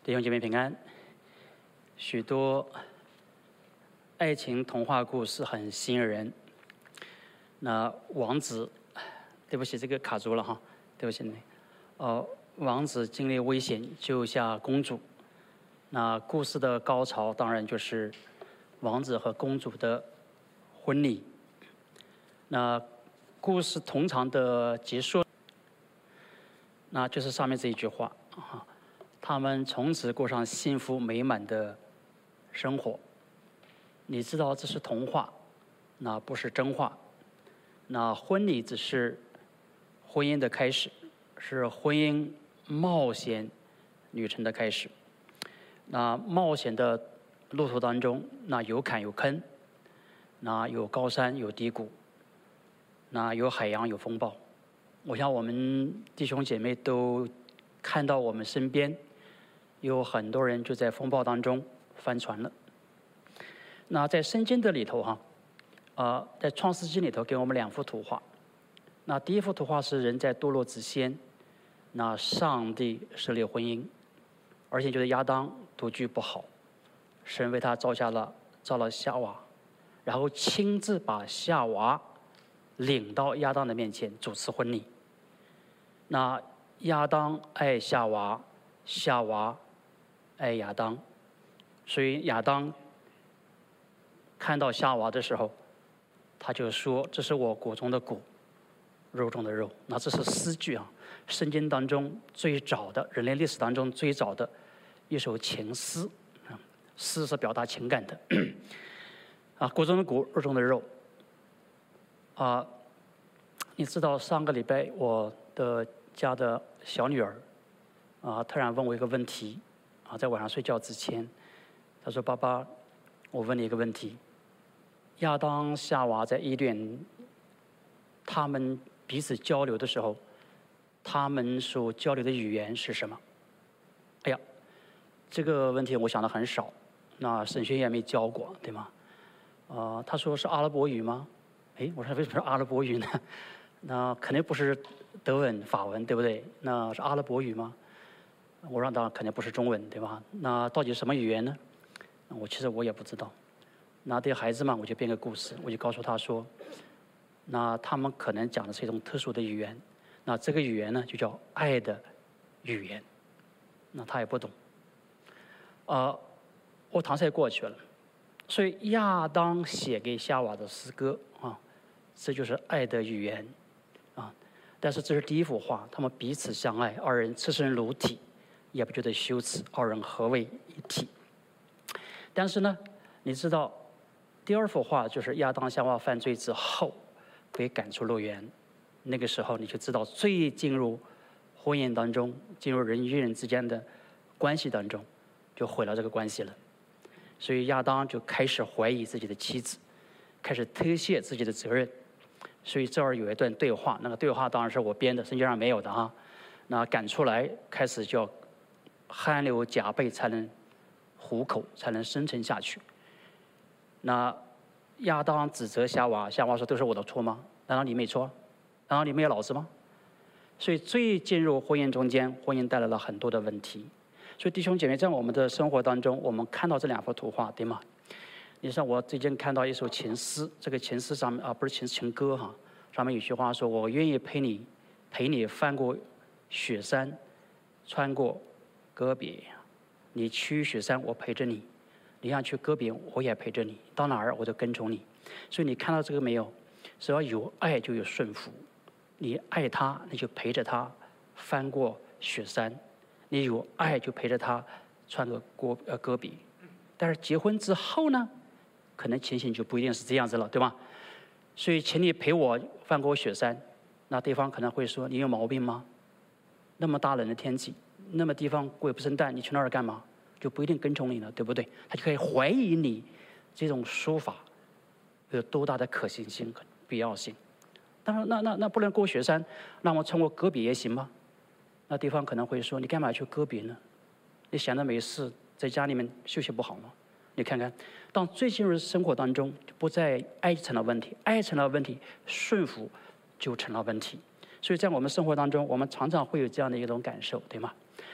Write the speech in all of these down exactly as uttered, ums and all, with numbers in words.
弟兄姐妹平安。许多爱情童话故事很吸引人。那王子，对不起，这个卡住了哈，对不起。呃，王子经历危险救下公主。那故事的高潮当然就是王子和公主的婚礼。那故事通常的结束，那就是上面这一句话啊。他们从此过上幸福美满的生活。你知道这是童话，那不是真话。那婚礼只是婚姻的开始，是婚姻冒险旅程的开始。那冒险的路途当中，那有坎有坑，那有高山有低谷，那有海洋有风暴。我想我们弟兄姐妹都看到我们身边有很多人就在风暴当中翻船了。那在圣经的里头哈，呃，在创世纪里头给我们两幅图画。那第一幅图画是人在堕落之先，那上帝设立婚姻，而且就是亚当独居不好，神为他造下了造了夏娃，然后亲自把夏娃领到亚当的面前主持婚礼。那亚当爱夏娃，夏娃爱亚当，所以亚当看到夏娃的时候，他就说：“这是我骨中的骨，肉中的肉。”那这是诗句啊，圣经当中最早的人类历史当中最早的一首情诗。诗是表达情感的啊，骨中的骨，肉中的肉啊。你知道上个礼拜我的家的小女儿啊，突然问我一个问题啊，在晚上睡觉之前，她说：“爸爸，我问你一个问题，亚当夏娃在伊甸，他们彼此交流的时候，他们所交流的语言是什么？”哎呀，这个问题我想的很少，那神学院没教过，对吗？呃，他说是阿拉伯语吗？哎，我说为什么是阿拉伯语呢？那肯定不是德文、法文，对不对？那是阿拉伯语吗？我让他肯定不是中文，对吧？那到底什么语言呢？我其实我也不知道。那对孩子嘛，我就编个故事，我就告诉他说，那他们可能讲的是一种特殊的语言，那这个语言呢就叫爱的语言。那他也不懂。呃，我搪塞过去了。所以亚当写给夏娃的诗歌啊，这就是爱的语言啊。但是这是第一幅画，他们彼此相爱，二人赤身裸体，也不觉得羞耻，二人合为一体。但是呢，你知道，第二幅画就是亚当夏娃犯罪之后被赶出乐园，那个时候你就知道，最进入婚姻当中，进入人与人之间的关系当中，就毁了这个关系了。所以亚当就开始怀疑自己的妻子，开始推卸自己的责任。所以这儿有一段对话，那个对话当然是我编的，圣经上没有的哈。那赶出来，开始就要汗流浃背才能糊口，才能生存下去。那亚当指责夏娃，夏娃说：“都是我的错吗？难道你没错？难道你没有脑子吗？”所以最进入婚姻中间，婚姻带来了很多的问题。所以弟兄姐妹，在我们的生活当中，我们看到这两幅图画，对吗？你像我最近看到一首情诗，这个情诗上面啊，不是情情歌哈，上面有句话说：“我愿意陪你，陪你翻过雪山，穿过戈壁。你去雪山，我陪着你；你想去戈壁，我也陪着你。到哪儿，我就跟从你。”所以你看到这个没有？只要有爱，就有顺服。你爱他，你就陪着他翻过雪山；你有爱，就陪着他穿过戈呃戈壁。但是结婚之后呢，可能情形就不一定是这样子了，对吧？所以，请你陪我翻过雪山，那对方可能会说：“你有毛病吗？那么大冷的天气，那么地方鬼不生蛋，你去那儿干嘛？”就不一定跟从你了，对不对？他就可以怀疑你这种说法有多大的可行性和必要性。当然，那那那不能过雪山，那我穿过戈壁也行吗？那对方可能会说：“你干嘛去戈壁呢？你闲着没事，在家里面休息不好吗？”你看看，当最进入生活当中，就不再爱成了问题，爱成了问题，顺服就成了问题。所以在我们生活当中，我们常常会有这样的一种感受，对吗？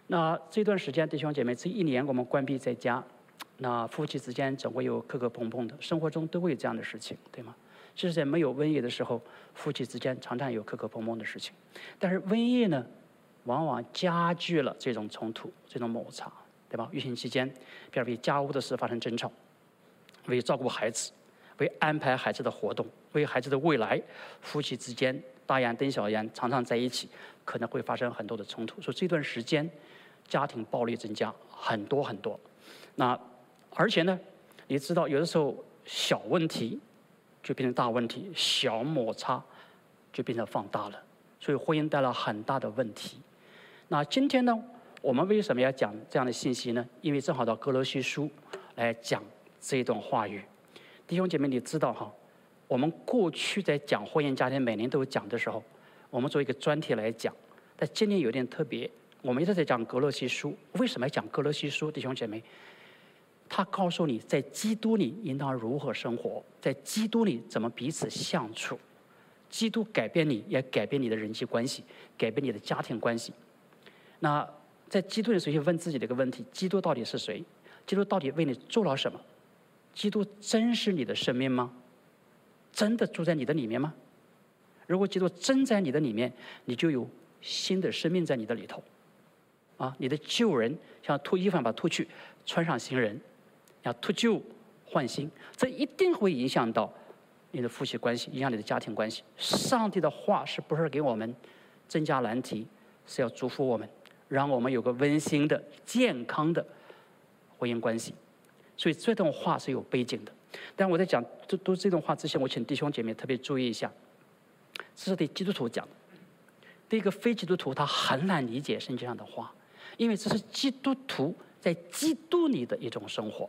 那这段时间，弟兄姐妹，这一年我们关闭在家，那夫妻之间总会有磕磕碰碰的，生活中都会有这样的事情，对吗？其实，在没有瘟疫的时候，夫妻之间常常有磕磕碰碰的事情，但是瘟疫呢，往往加剧了这种冲突、这种摩擦，对吧？疫情期间，比如为家务的事发生争吵，为照顾孩子，为安排孩子的活动，为孩子的未来，夫妻之间大眼瞪小眼，常常在一起，可能会发生很多的冲突。所以这段时间，家庭暴力增加很多很多。那而且呢，你知道有的时候小问题就变成大问题，小摩擦就变成放大了，所以婚姻带来很大的问题。那今天呢，我们为什么要讲这样的信息呢？因为正好到歌罗西书来讲这一段话语。弟兄姐妹，你知道哈，我们过去在讲婚姻家庭，每年都有讲的时候，我们做一个专题来讲。但今年有点特别，我们一直在讲歌罗西书。为什么要讲歌罗西书？弟兄姐妹，他告诉你，在基督里应当如何生活，在基督里怎么彼此相处。基督改变你，也改变你的人际关系，改变你的家庭关系。那在基督里，首先问自己的一个问题：基督到底是谁？基督到底为你做了什么？基督真是你的生命吗？真的住在你的里面吗？如果基督真在你的里面，你就有新的生命在你的里头。啊，你的旧人像脱衣服把它脱去，穿上新人，要脱旧换新，这一定会影响到你的夫妻关系，影响你的家庭关系。上帝的话是不是给我们增加难题？是要祝福我们，让我们有个温馨的、健康的婚姻关系。所以这段话是有背景的。但我在讲这都这段话之前，我请弟兄姐妹特别注意一下，这是对基督徒讲的。对一个非基督徒，他很难理解圣经上的话，因为这是基督徒在基督里的一种生活。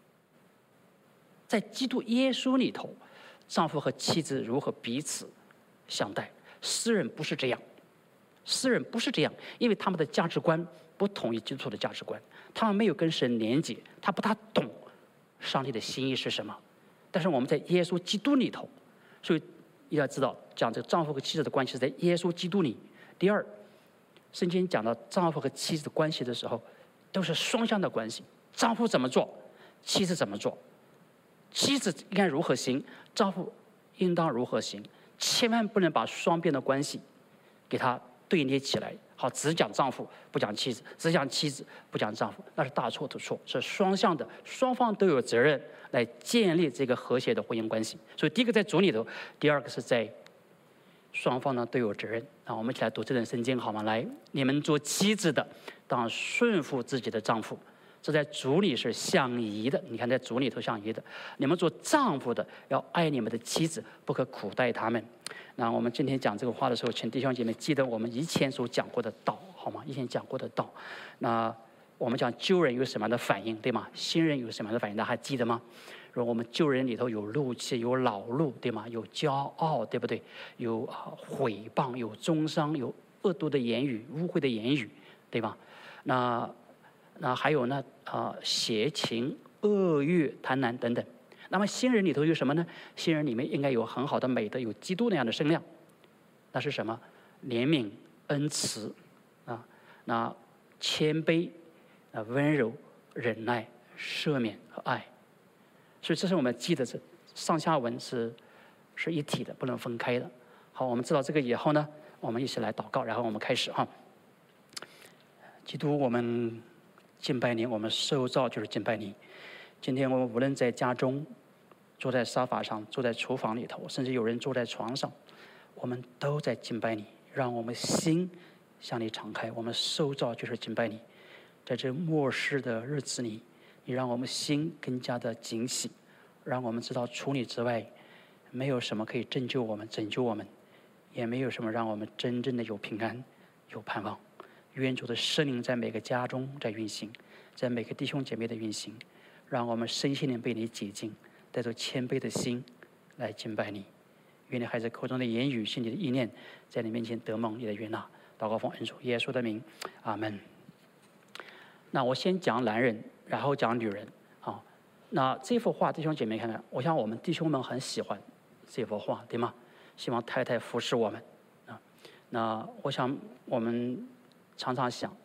在基督耶稣里头，丈夫和妻子如何彼此相待。诗人不是这样，诗人不是这样，因为他们的价值观不同于基督徒的价值观，他们没有跟神连结，他不大懂上帝的心意是什么。但是我们在耶稣基督里头，所以要知道讲这个丈夫和妻子的关系是在耶稣基督里。第二，圣经讲到丈夫和妻子的关系的时候，都是双向的关系，丈夫怎么做，妻子怎么做，妻子应该如何行，丈夫应当如何行，千万不能把双边的关系给它对捏起来。好，只讲丈夫不讲妻子，只讲妻子不讲丈夫，那是大错特错，是双向的，双方都有责任来建立这个和谐的婚姻关系。所以第一个在主里头，第二个是在双方呢都有责任。啊，我们一起来读这段圣经好吗？来，你们做妻子的当顺服自己的丈夫，这在主里是相宜的。你看，在主里头相宜的。你们做丈夫的要爱你们的妻子，不可苦待他们。那我们今天讲这个话的时候，请弟兄姐妹记得我们以前所讲过的道，好吗？以前讲过的道。那我们讲旧人有什么样的反应，对吗？新人有什么样的反应，大家还记得吗？如果我们旧人里头有怒气，有恼怒，对吗？有骄傲，对不对？有毁谤，有中伤，有恶毒的言语、污秽的言语，对吧？那那还有呢？啊、呃，邪情、恶欲、贪婪等等。那么新人里头有什么呢？新人里面应该有很好的美德，有基督那样的身量。那是什么？怜悯、恩慈，啊，那谦卑、啊温柔、忍耐、赦免和爱。所以这是我们记得，这上下文是是一体的，不能分开的。好，我们知道这个以后呢，我们一起来祷告，然后我们开始哈。基督，我们敬拜你，我们受造就是敬拜你。今天我们无论在家中，坐在沙发上，坐在厨房里头，甚至有人坐在床上，我们都在敬拜你。让我们心向你敞开，我们受造就是敬拜你。在这末世的日子里，你让我们心更加的警醒，让我们知道除你之外，没有什么可以拯救我们、拯救我们，也没有什么让我们真正的有平安、有盼望。愿主的圣灵在每个家中在运行，在每个弟兄姐妹的运行，让我们身心灵被你洁净，带着谦卑的心来敬拜你。愿你孩子口中的言语、心里的意念，在你面前得蒙你的悦纳。祷告奉恩主耶稣的名，阿门。那我先讲男人，然后讲女人。好，那这幅画，弟兄姐妹看看，我想我们弟兄们很喜欢这幅画，对吗？希望太太服侍我们啊。那我想我们常常想，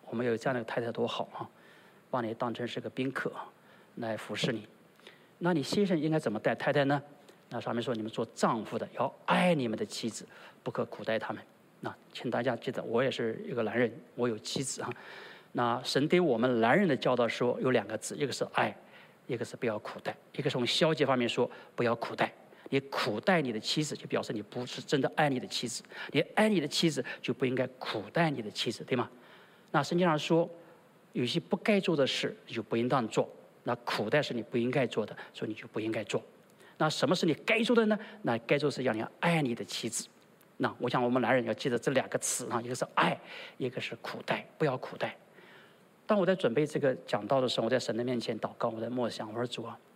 我们有这样的太太多好啊，把你当成是个宾客来服侍你。那你先生应该怎么待太太呢？那上面说，你们做丈夫的要爱你们的妻子，不可苦待他们。那请大家记得，我也是一个男人，我有妻子啊。那神对我们男人的教导说有两个字，一个是爱，一个是不要苦待。一个从消极方面说，不要苦待。你苦待你的妻子，就表示你不是真的爱你的妻子；你爱你的妻子，就不应该苦待你的妻子，对吗？那圣经上说，有些不该做的事，你就不应当做。那苦待是你不应该做的，所以你就不应该做。那什么是你该做的呢？那该做是要你爱你的妻子。那我想我们男人要记得这两个词啊，一个是爱，一个是苦待，不要苦待。当我在准备这个讲道的时候，我在神的面前祷告，我在默想，我说主啊，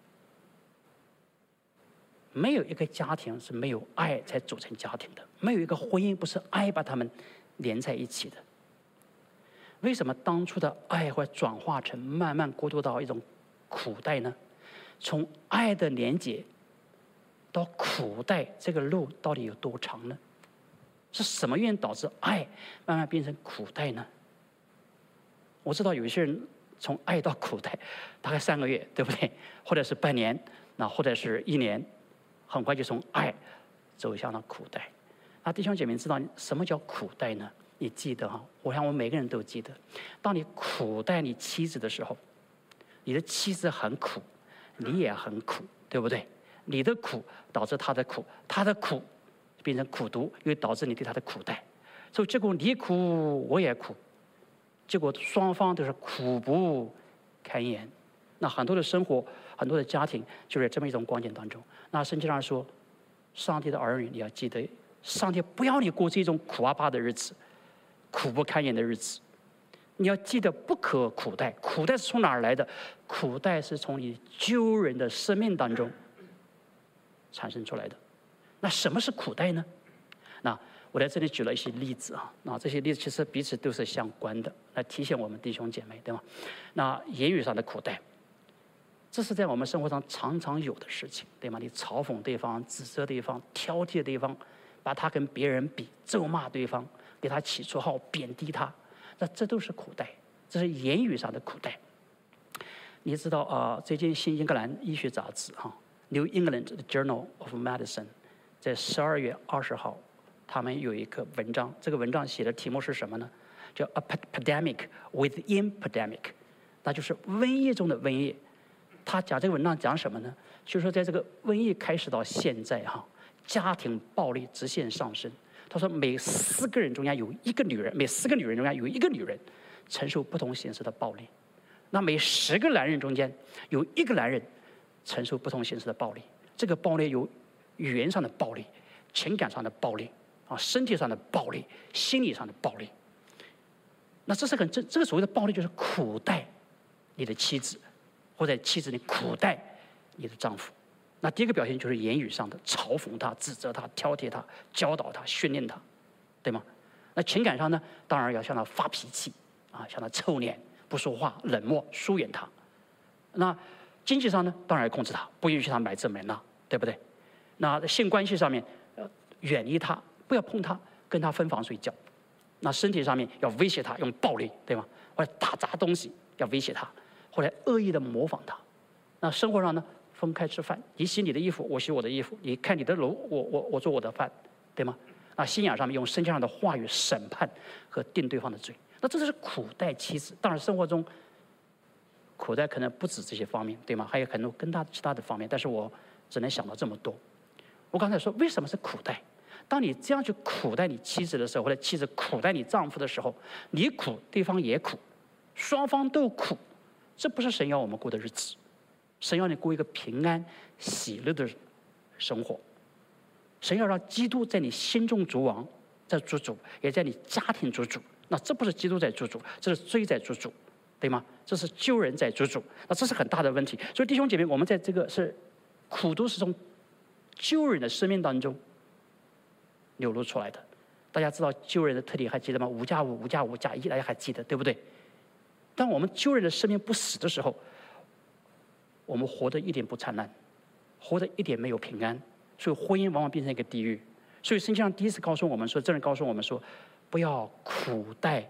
没有一个家庭是没有爱才组成家庭的，没有一个婚姻不是爱把他们连在一起的。为什么当初的爱会转化成慢慢过渡到一种苦待呢？从爱的连结到苦待，这个路到底有多长呢？是什么原因导致爱慢慢变成苦待呢？我知道有一些人从爱到苦待大概三个月，对不对？或者是半年，那或者是一年，很快就从爱走向了苦待。那弟兄姐妹知道什么叫苦待呢？你记得哈？我想我们每个人都记得，当你苦待你妻子的时候，你的妻子很苦，你也很苦，对不对？你的苦导致他的苦，他的苦变成苦毒，又导致你对他的苦待，所以结果你苦我也苦，结果双方都是苦不堪言。那很多的生活，很多的家庭就是这么一种光景当中。那圣经上说，上帝的儿女，你要记得，上帝不要你过这种苦巴巴的日子，苦不堪言的日子。你要记得不可苦待，苦待是从哪儿来的？苦待是从你救人的生命当中产生出来的。那什么是苦待呢？那我在这里举了一些例子啊，那这些例子其实彼此都是相关的，来提醒我们弟兄姐妹，对吗？那言语上的苦待，这是在我们生活上常常有的事情，对吗？你嘲讽对方、指责对方、挑剔对方，把他跟别人比，咒骂对方，给他起绰号、贬低他，那这都是苦待，这是言语上的苦待。你知道啊、呃，最近新英格兰医学杂志哈、啊、，New England Journal of Medicine， 在十二月二十号，他们有一个文章，这个文章写的题目是什么呢？叫 A Pandemic Within Pandemic， 那就是瘟疫中的瘟疫。他讲这个文章讲什么呢？就是说，在这个瘟疫开始到现在哈、啊，家庭暴力直线上升。他说，每四个人中间有一个女人，每四个女人中间有一个女人承受不同形式的暴力。那每十个男人中间有一个男人承受不同形式的暴力。这个暴力有语言上的暴力、情感上的暴力啊、身体上的暴力、心理上的暴力。那这是很这这个所谓的暴力，就是苦待你的妻子，或者妻子你苦待你的丈夫。那第一个表现就是言语上的嘲讽他、指责他、挑剔他、教导他、训练他，对吗？那情感上呢，当然要向他发脾气啊，向他臭脸、不说话、冷漠、疏远他。那经济上呢，当然要控制他，不允许他买这买那，对不对？那性关系上面，呃，远离他，不要碰他，跟他分房睡觉。那身体上面要威胁他，用暴力，对吗？或者打砸东西，要威胁他，或者恶意的模仿他。那生活上呢，分开吃饭，你洗你的衣服，我洗我的衣服；你看你的楼，我我我做我的饭，对吗？那信仰上面用圣经上的话语审判和定对方的罪。那这就是苦待妻子。当然，生活中苦待可能不止这些方面，对吗？还有很多更大其他的方面，但是我只能想到这么多。我刚才说，为什么是苦待？当你这样去苦待你妻子的时候，或者妻子苦待你丈夫的时候，你苦，对方也苦，双方都苦。这不是神要我们过的日子。神要你过一个平安喜乐的生活。神要让基督在你心中作王，在做主，也在你家庭做主。那这不是基督在做主，这是罪在做主，对吗？这是救人在做主。那这是很大的问题。所以弟兄姐妹，我们在这个是苦都是从救人的生命当中流露出来的。大家知道救人的特点还记得吗？五加五，五加五加一，大家还记得对不对？当我们救人的生命不死的时候，我们活得一点不灿烂，活得一点没有平安，所以婚姻往往变成一个地狱。所以圣经上第一次告诉我们说，这人告诉我们说，不要苦待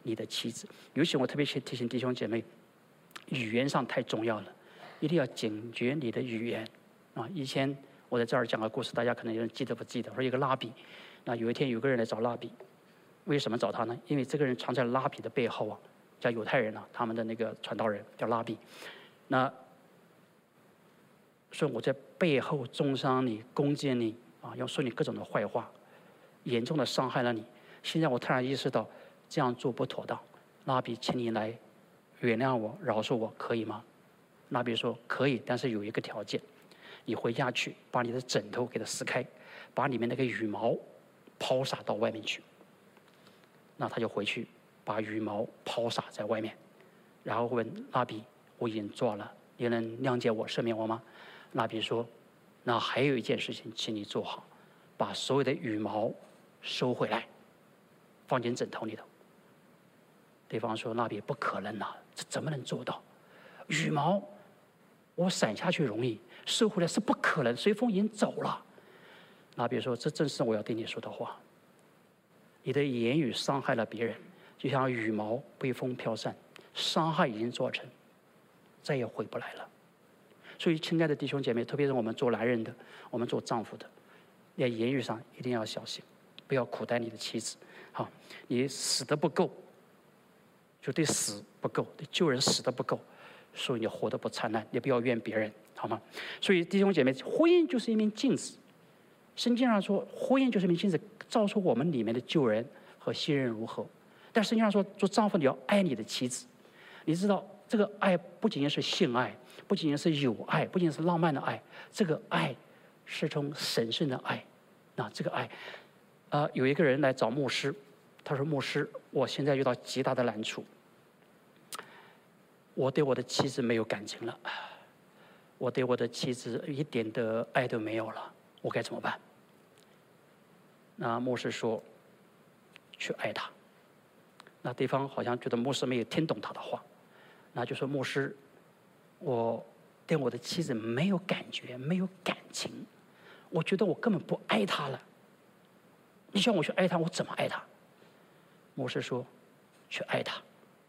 你的妻子。尤其我特别提醒弟兄姐妹，语言上太重要了，一定要警觉你的语言啊！以前我在这儿讲个故事，大家可能有人记得不记得？说一个拉比，那有一天有个人来找拉比，为什么找他呢？因为这个人藏在拉比的背后啊，叫犹太人啊，他们的那个传道人叫拉比，那说我在背后中伤你、攻击你啊，要说你各种的坏话，严重的伤害了你。现在我突然意识到这样做不妥当，拉比，请你来原谅我、饶恕我，可以吗？拉比说可以，但是有一个条件，你回家去把你的枕头给它撕开，把里面那个羽毛抛洒到外面去。那他就回去把羽毛抛洒在外面，然后问拉比：“我已经做了，你能谅解我、赦免我吗？”拉比说：“那还有一件事情，请你做好，把所有的羽毛收回来，放进枕头里头。”对方说：“拉比，不可能啊，这怎么能做到？羽毛我散下去容易，收回来是不可能，随风已经走了。”拉比说：“这正是我要对你说的话。你的言语伤害了别人，就像羽毛被风飘散，伤害已经做成，再也回不来了。所以，亲爱的弟兄姐妹，特别是我们做男人的，我们做丈夫的，在言语上一定要小心，不要苦待你的妻子。好，你死得不够，就对死不够，对救人死得不够，所以你活得不灿烂，你不要怨别人，好吗？所以，弟兄姐妹，婚姻就是一面镜子。圣经上说，婚姻就是一面镜子，照出我们里面的旧人和新人如何。但圣经上说，做丈夫你要爱你的妻子。你知道，这个爱不仅仅是性爱，不仅仅是友爱，不仅仅是浪漫的爱，这个爱是从神圣的爱。那这个爱，啊、呃，有一个人来找牧师，他说：“牧师，我现在遇到极大的难处，我对我的妻子没有感情了，我对我的妻子一点的爱都没有了。”我该怎么办？那牧师说：“去爱他。”那对方好像觉得牧师没有听懂他的话，那就说：“牧师，我对我的妻子没有感觉，没有感情，我觉得我根本不爱她了。你叫我去爱她，我怎么爱她？”牧师说：“去爱她。”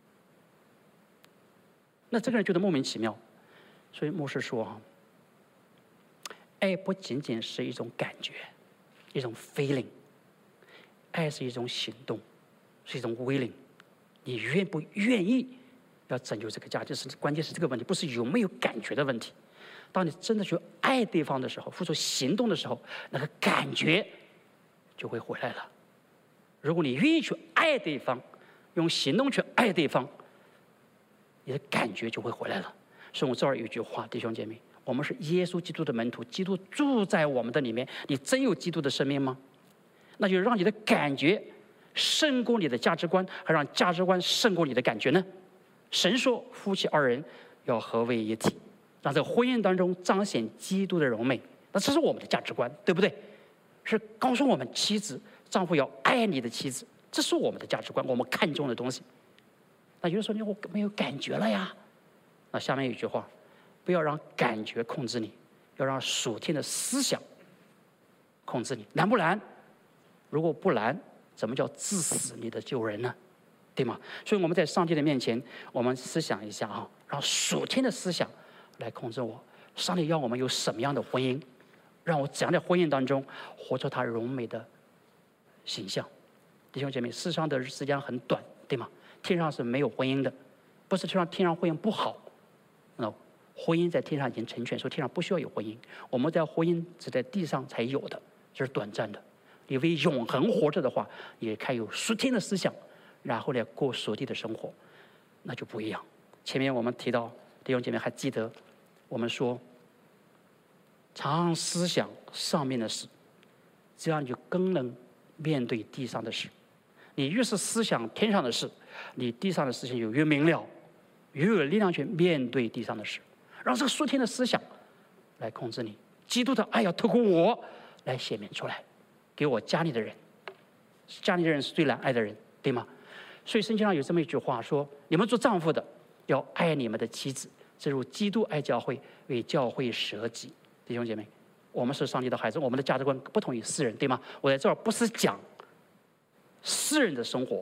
那这个人觉得莫名其妙，所以牧师说：“哈。爱不仅仅是一种感觉，一种 feeling， 爱是一种行动，是一种 willing。你愿不愿意要拯救这个家？就是关键是这个问题，不是有没有感觉的问题。当你真的去爱对方的时候，付出行动的时候，那个感觉就会回来了。如果你愿意去爱对方，用行动去爱对方，你的感觉就会回来了。所以我这儿有一句话，弟兄姐妹。我们是耶稣基督的门徒，基督住在我们的里面。你真有基督的生命吗？那就让你的感觉胜过你的价值观，还让价值观胜过你的感觉呢？神说，夫妻二人要合为一体，让这个婚姻当中彰显基督的荣美。那这是我们的价值观，对不对？是告诉我们妻子、丈夫要爱你的妻子，这是我们的价值观，我们看重的东西。那有人说你我没有感觉了呀？那下面有一句话。不要让感觉控制你，要让属天的思想控制你。难不难？如果不难，怎么叫致死你的旧人呢？对吗？所以我们在上帝的面前，我们思想一下啊，让属天的思想来控制我。上帝要我们有什么样的婚姻，让我怎样在婚姻当中活出他荣美的形象。弟兄姐妹，世上的时间很短，对吗？天上是没有婚姻的，不是说天上婚姻不好。那婚姻在天上已经成全，说天上不需要有婚姻。我们在婚姻只在地上才有的，这是短暂的。你为永恒活着的话，也该有属天的思想，然后呢过属地的生活，那就不一样。前面我们提到，弟兄姐妹还记得，我们说，常思想上面的事，这样你就更能面对地上的事。你越是思想天上的事，你地上的事情就越明了，越有力量去面对地上的事。让这个属天的思想来控制你，基督的爱要透过我来显明出来，给我家里的人。家里的人是最难爱的人，对吗？所以圣经上有这么一句话说：你们做丈夫的要爱你们的妻子，正如基督爱教会，为教会舍己。弟兄姐妹，我们是上帝的孩子，我们的价值观不同于世人，对吗？我在这儿不是讲世人的生活，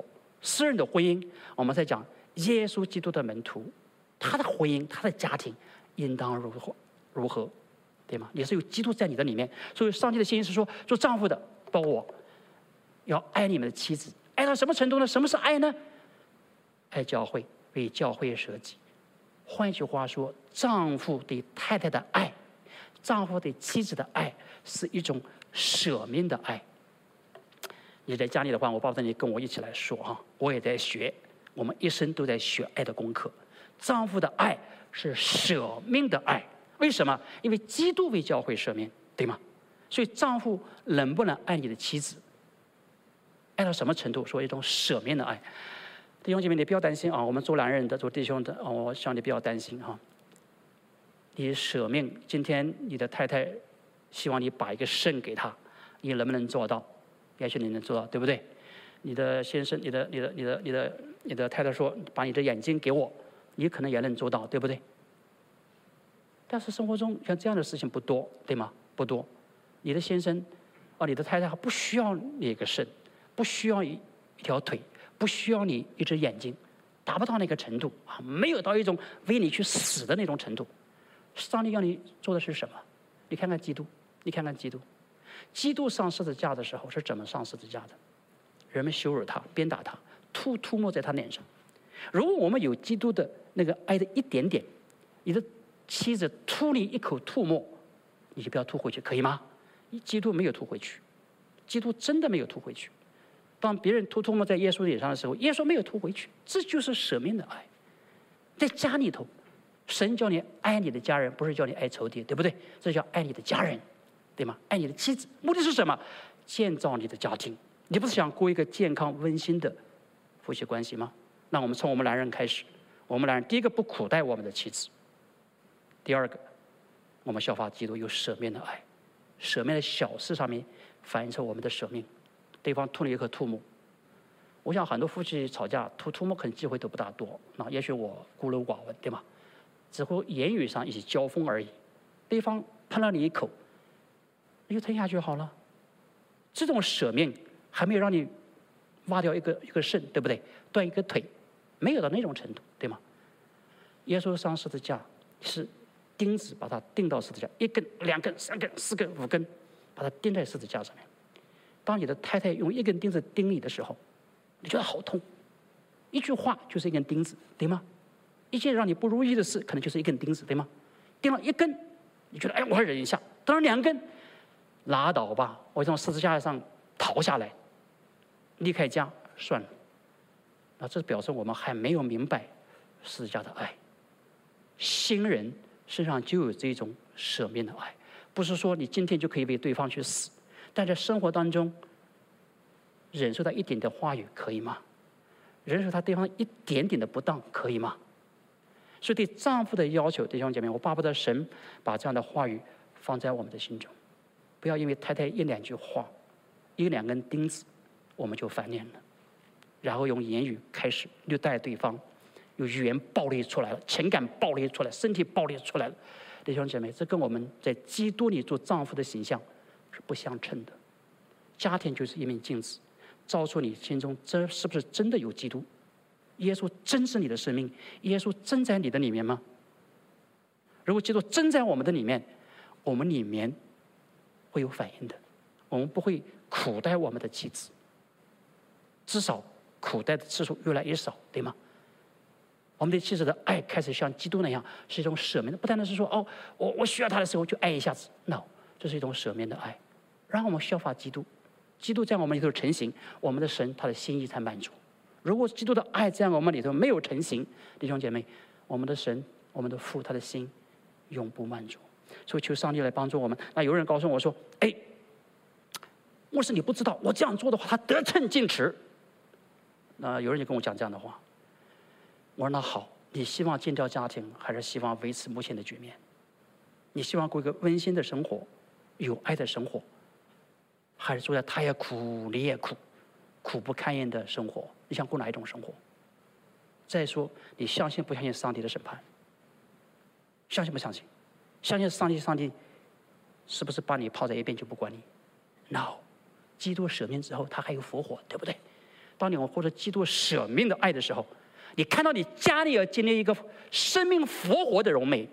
私人的婚姻，我们在讲耶稣基督的门徒，他的婚姻、他的家庭应当如何如何，对吗？也是有基督在你的里面。所以上帝的心意是说，做丈夫的，包括我，要爱你们的妻子，爱到什么程度呢？什么是爱呢？爱教会，为教会舍己。换句话说，丈夫对太太的爱，丈夫对妻子的爱，是一种舍命的爱。你在家里的话，我巴不得你跟我一起来说哈，我也在学，我们一生都在学爱的功课。丈夫的爱是舍命的爱，为什么？因为基督为教会舍命，对吗？所以丈夫能不能爱你的妻子，爱到什么程度？说一种舍命的爱。弟兄姐妹，你不要担心啊！我们做男人的、做弟兄的，我希望你不要担心哈。你舍命，今天你的太太希望你把一个肾给她，你能不能做到？也许你能做到，对不对？你的先生、你的、你的、你的、你的、你的太太说，把你的眼睛给我，你可能也能做到，对不对？但是生活中像这样的事情不多，对吗？不多。你的先生啊，你的太太不需要你一个肾，不需要一一条腿。不需要你一只眼睛，达不到那个程度啊，没有到一种为你去死的那种程度。上帝要你做的是什么？你看看基督，你看看基督，基督上十字架的时候是怎么上十字架的？人们羞辱他，鞭打他，吐吐沫在他脸上。如果我们有基督的那个爱的一点点，你的妻子吐你一口吐沫，你就不要吐回去，可以吗？基督没有吐回去，基督真的没有吐回去。当别人吐唾沫在耶稣脸上的时候，耶稣没有吐回去，这就是舍命的爱。在家里头，神叫你爱你的家人，不是叫你爱仇敌，对不对？这叫爱你的家人，对吗？爱你的妻子，目的是什么？建造你的家庭。你不是想过一个健康温馨的夫妻关系吗？那我们从我们男人开始，我们男人第一个不苦待我们的妻子，第二个，我们效法基督有舍命的爱，舍命的小事上面反映出我们的舍命。对方吐了一颗吐沫，我想很多夫妻吵架吐吐沫可能机会都不大多，那也许我孤陋寡闻，对吗？只会言语上一起交锋而已。对方喷了你一口，你就吞下去好了。这种舍命还没有让你挖掉一个一个肾，对不对？断一个腿，没有到那种程度，对吗？耶稣上十字架是钉子把它钉到十字架，一根、两根、三根、四根、五根，把它钉在十字架上面。当你的太太用一根钉子钉你的时候，你觉得好痛。一句话就是一根钉子，对吗？一件让你不如意的事，可能就是一根钉子，对吗？钉了一根，你觉得哎，我还忍一下；当然两根，拉倒吧，我从十字架上逃下来，离开家算了。那这表示我们还没有明白十字架的爱。新人身上就有这种舍命的爱，不是说你今天就可以为对方去死。但在生活当中，忍受他一点的话语可以吗？忍受他对方一点点的不当可以吗？所以对丈夫的要求，弟兄姐妹，我巴不得神把这样的话语放在我们的心中，不要因为太太一两句话，一两根钉子，我们就翻脸了，然后用言语开始虐待对方，有语言暴力出来了，情感暴力出来，身体暴力出来了。弟兄姐妹，这跟我们在基督里做丈夫的形象是不相称的。家庭就是一面镜子，照出你心中这是不是真的有基督？耶稣真是你的生命？耶稣真在你的里面吗？如果基督真在我们的里面，我们里面会有反应的。我们不会苦待我们的妻子，至少苦待的次数越来越少，对吗？我们对妻子的爱开始像基督那样，是一种舍命的，不单单是说哦，我我需要他的时候就爱一下子 ，no， 这是一种舍命的爱，让我们效法基督。基督在我们里头成型，我们的神他的心意才满足。如果基督的爱在我们里头没有成型，弟兄姐妹，我们的神，我们的父，他的心永不满足。所以求上帝来帮助我们。那有人告诉我说：“哎，牧师你不知道，我这样做的话，他得寸进尺。”那有人就跟我讲这样的话。我说那好，你希望建造家庭，还是希望维持目前的局面？你希望过一个温馨的生活，有爱的生活，还是住在他也苦你也苦，苦不堪言的生活？你想过哪一种生活？再说，你相信不相信上帝的审判？相信不相信？相信上帝，上帝是不是把你抛在一边就不管你 ？No， 基督舍命之后，他还有复活，对不对？ 当你活着基督舍命的爱的时候，你看到你家里要经历一个生命复活的荣美，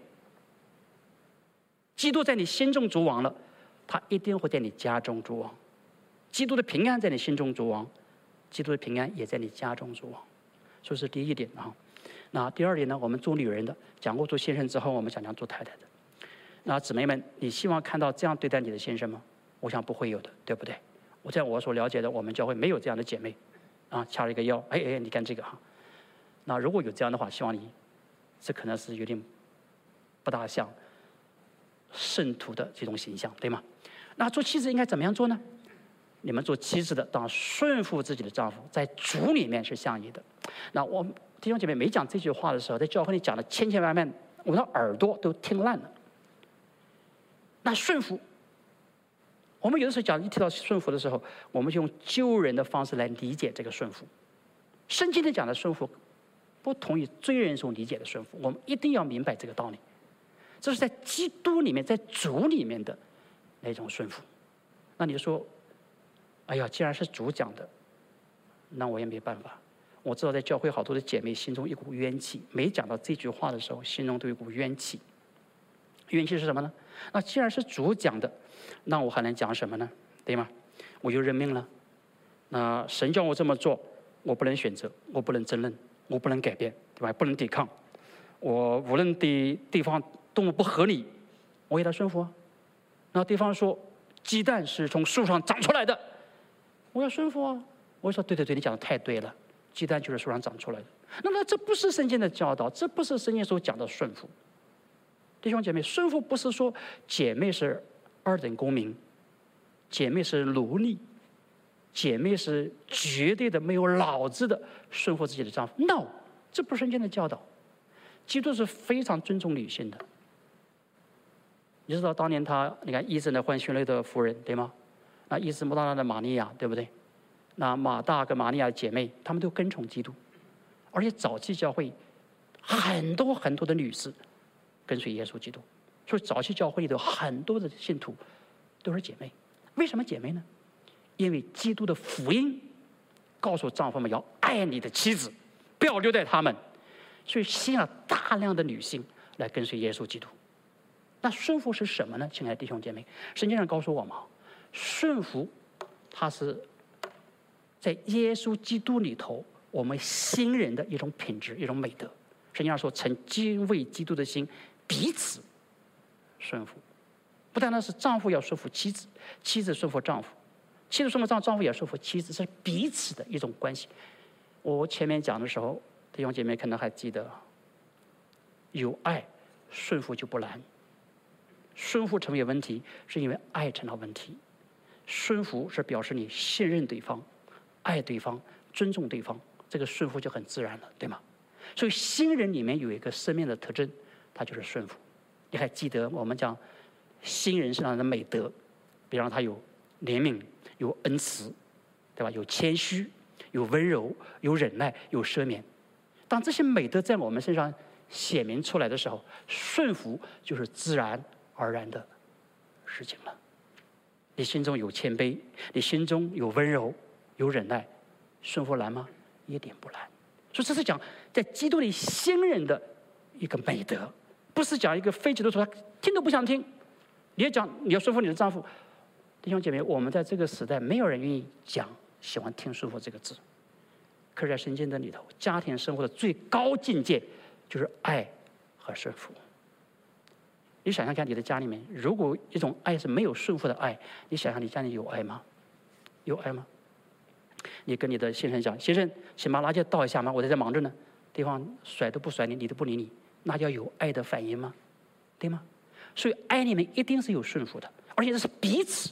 基督在你心中作王了，他一定会在你家中作王。基督的平安在你心中作王，基督的平安也在你家中作王。这是第一点啊。那第二点呢？我们做女人的讲过做先生之后，我们讲讲做太太的。那姊妹们，你希望看到这样对待你的先生吗？我想不会有的，对不对？我在我所了解的，我们教会没有这样的姐妹，啊，掐了一个腰，哎哎，你干这个哈。那如果有这样的话，希望你，这可能是有点不大像圣徒的这种形象，对吗？那做妻子应该怎么样做呢？你们做妻子的，当顺服自己的丈夫，在主里面是像你的。那我弟兄姐妹没讲这句话的时候，在教会里讲了千千万万，我的耳朵都听烂了。那顺服，我们有的时候讲一提到顺服的时候，我们就用救人的方式来理解这个顺服。圣经里讲的顺服，不同于罪人所理解的顺服，我们一定要明白这个道理。这是在基督里面，在主里面的那种顺服。那你说，哎呀，既然是主讲的，那我也没办法。我知道在教会好多的姐妹心中一股冤气，没讲到这句话的时候，心中都有一股冤气。冤气是什么呢？那既然是主讲的，那我还能讲什么呢？对吗？我就认命了。那神叫我这么做，我不能选择，我不能争论，我不能改变，对吧？不能抵抗。我无论对对方多么不合理，我也得顺服啊。那对方说鸡蛋是从树上长出来的，我要顺服啊。我说对对对，你讲的太对了，鸡蛋就是树上长出来的。那么这不是圣经的教导，这不是圣经所讲的顺服。弟兄姐妹，顺服不是说姐妹是二等公民，姐妹是奴隶，姐妹是绝对的没有脑子的顺服自己的丈夫。No， 这不是圣经的教导。基督是非常尊重女性的。你知道当年他，你看医生的换血类的夫人，对吗？那伊斯莫大拉的玛利亚，对不对？那马大跟玛利亚的姐妹，她们都跟从基督，而且早期教会很多很多的女士跟随耶稣基督，所以早期教会里头很多的信徒都是姐妹。为什么姐妹呢？因为基督的福音告诉丈夫们要爱你的妻子，不要虐待他们，所以吸引了大量的女性来跟随耶稣基督。那顺服是什么呢？亲爱的弟兄姐妹，圣经上告诉我们，顺服它是在耶稣基督里头我们新人的一种品质，一种美德。圣经上说，曾敬畏基督的心彼此顺服。不单单是丈夫要顺服妻子，妻子顺服丈夫，妻子顺服丈夫，丈夫也顺服妻子，是彼此的一种关系。我前面讲的时候，弟兄姐妹可能还记得，有爱顺服就不难。顺服成为问题，是因为爱成了问题。顺服是表示你信任对方、爱对方、尊重对方，这个顺服就很自然了，对吗？所以新人里面有一个生命的特征，它就是顺服。你还记得我们讲新人身上的美德，比方他有怜悯、有恩慈，对吧？有谦虚、有温柔、有忍耐、有赦免。当这些美德在我们身上显明出来的时候，顺服就是自然而然的事情了。你心中有谦卑，你心中有温柔、有忍耐，顺服难吗？一点不难。所以这是讲在基督里新人的一个美德，不是讲一个非基督徒他听都不想听。你要讲你要顺服你的丈夫，弟兄姐妹，我们在这个时代没有人愿意讲喜欢听顺服这个字。可是在圣经的里头，家庭生活的最高境界就是爱和顺服。你想想看，你的家里面，如果一种爱是没有顺服的爱，你想想你家里有爱吗？有爱吗？你跟你的先生讲，先生，请把垃圾倒一下吗？我在这忙着呢。对方甩都不甩你，理都不理你，那叫有爱的反应吗？对吗？所以爱里面一定是有顺服的，而且这是彼此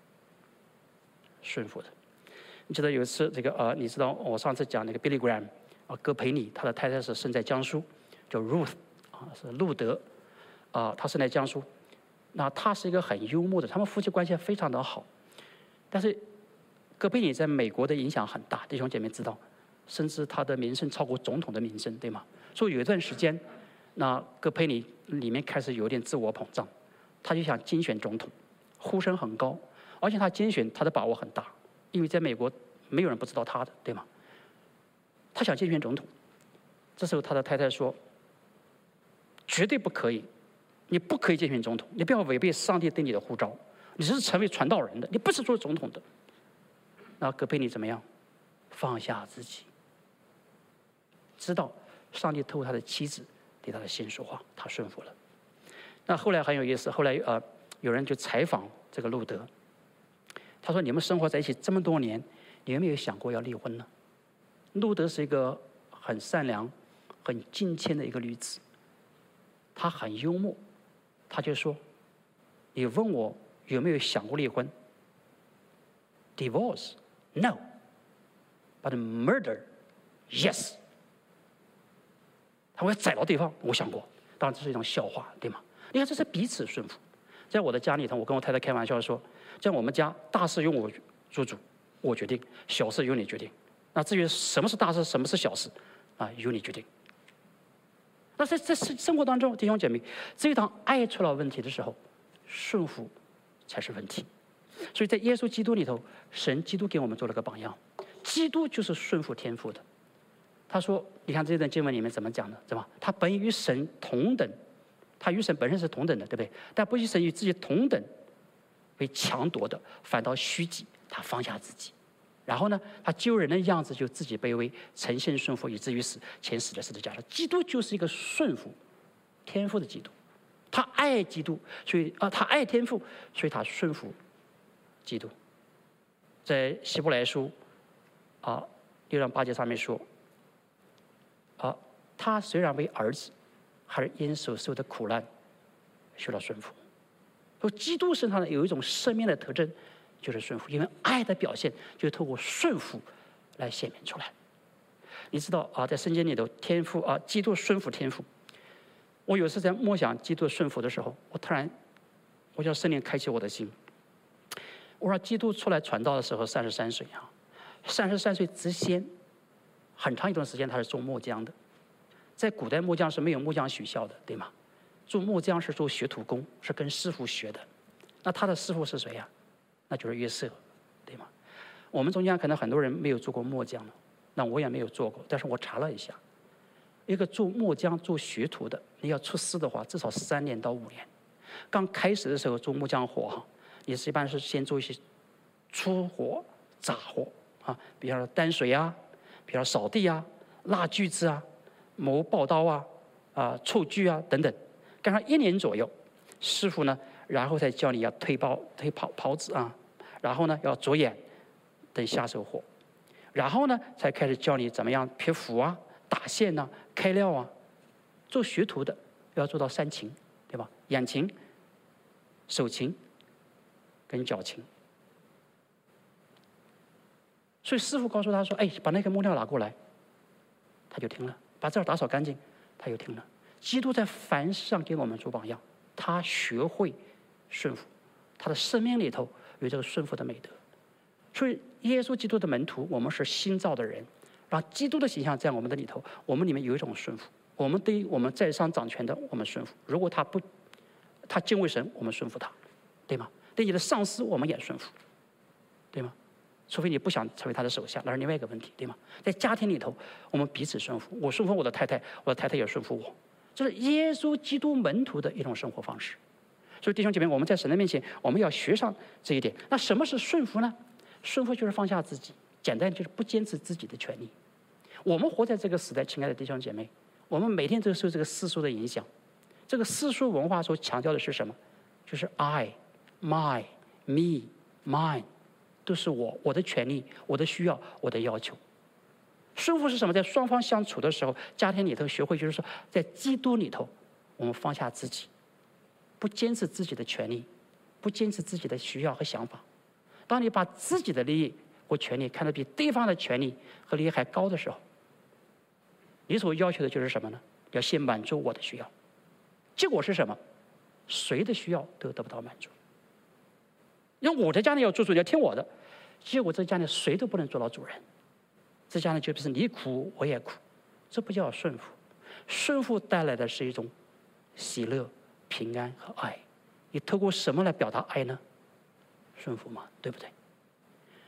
顺服的。你记得有一次，这个呃，你知道我上次讲那个 Billy Graham 啊，戈培尼，他的太太是生在江苏，叫 Ruth 啊，是路德。啊、呃，他生在江苏，那他是一个很幽默的，他们夫妻关系非常的好。但是，戈培尼在美国的影响很大，弟兄姐妹知道，甚至他的名声超过总统的名声，对吗？所以有一段时间，那戈培尼里面开始有点自我膨胀，他就想竞选总统，呼声很高，而且他竞选他的把握很大，因为在美国没有人不知道他的，对吗？ 他想竞选总统。这时候他的太太说：“绝对不可以，你不可以竞选总统，你不要违背上帝对你的呼召，你是成为传道人的，你不是做总统的。”那葛培理怎么样？放下自己，知道上帝透过他的妻子对他的心说话，他顺服了。那后来很有意思，后来呃有人就采访这个路德，他说：“你们生活在一起这么多年，你有没有想过要离婚呢？”路德是一个很善良、很敬谦的一个女子，她很幽默，她就说：“你问我有没有想过离婚 ？Divorce, no, but murder, yes。”他会宰了对方，我想过，当然这是一种笑话，对吗？你看，这是彼此顺服。在我的家里头，我跟我太太开玩笑说，在我们家大事由我做主，我决定；小事由你决定。那至于什么是大事，什么是小事，啊，由你决定。那在在生生活当中，弟兄姐妹，只有当爱出了问题的时候，顺服才是问题。所以在耶稣基督里头，神基督给我们做了个榜样，基督就是顺服天父的。他说：“你看这段经文里面怎么讲的，对吧？他本与神同等，他与神本身是同等的，对不对？但不以神与自己同等为强夺的，反倒虚己，他放下自己。然后呢，他救人的样子就自己卑微，诚信顺服，以至于死，且死在十字架上。基督就是一个顺服天父的基督，他爱基督，所以啊，他爱天父，所以他顺服基督。在希伯来书啊六章八节上面说。”啊，他虽然为儿子，还是因所受的苦难，学了顺服。说基督身上有一种生命的特征，就是顺服，因为爱的表现就透过顺服来显明出来。你知道啊，在圣经里头，天父啊，基督顺服天父。我有时在默想基督顺服的时候，我突然，我叫圣灵开启我的心。我说，基督出来传道的时候三十三岁啊，三十三岁之先。很长一段时间他是做木匠的，在古代木匠是没有木匠学校的，对吗？做木匠是做学徒工，是跟师傅学的。那他的师傅是谁呀？那就是约瑟，对吗？我们中间可能很多人没有做过木匠的，那我也没有做过，但是我查了一下，一个做木匠做学徒的，你要出师的话，至少三年到五年。刚开始的时候做木匠活哈，也是一般是先做一些粗活、杂活啊，比方说担水啊。比如扫地啊、拉锯子啊、磨刨刀啊、啊蹴锯啊等等，干上一年左右，师傅呢，然后才教你要推包、推刨刨子啊，然后呢要着眼等下手活，然后呢才开始教你怎么样劈斧啊、打线呐、啊、开料啊。做学徒的要做到三勤，对吧？眼勤、手勤跟脚勤。所以师傅告诉他说：“哎，把那个木料拿过来。”他就听了。把这儿打扫干净，他就听了。基督在凡事上给我们做榜样，他学会顺服，他的生命里头有这个顺服的美德。所以耶稣基督的门徒，我们是新造的人，让基督的形象在我们的里头，我们里面有一种顺服。我们对于我们在上掌权的，我们顺服；如果他不，他敬畏神，我们顺服他，对吗？对你的上司，我们也顺服，对吗？除非你不想成为他的手下，那是另外一个问题，对吗？在家庭里头，我们彼此顺服，我顺服我的太太，我的太太也顺服我，这是耶稣基督门徒的一种生活方式。所以弟兄姐妹，我们在神的面前，我们要学上这一点。那什么是顺服呢？顺服就是放下自己，简单就是不坚持自己的权利。我们活在这个时代，亲爱的弟兄姐妹，我们每天都受这个世俗的影响。这个世俗文化所强调的是什么？就是 I, my, me, mine。都是我，我的权利，我的需要，我的要求。顺服是什么？在双方相处的时候，家庭里头学会，就是说，在基督里头，我们放下自己，不坚持自己的权利，不坚持自己的需要和想法。当你把自己的利益或权利看得比对方的权利和利益还高的时候，你所要求的就是什么呢？要先满足我的需要。结果是什么？谁的需要都得不到满足。因为我在家里要做主，要听我的，结果这家里谁都不能做到主人，这家里就不是你苦我也苦，这不叫顺服。顺服带来的是一种喜乐、平安和爱。你透过什么来表达爱呢？顺服嘛，对不对？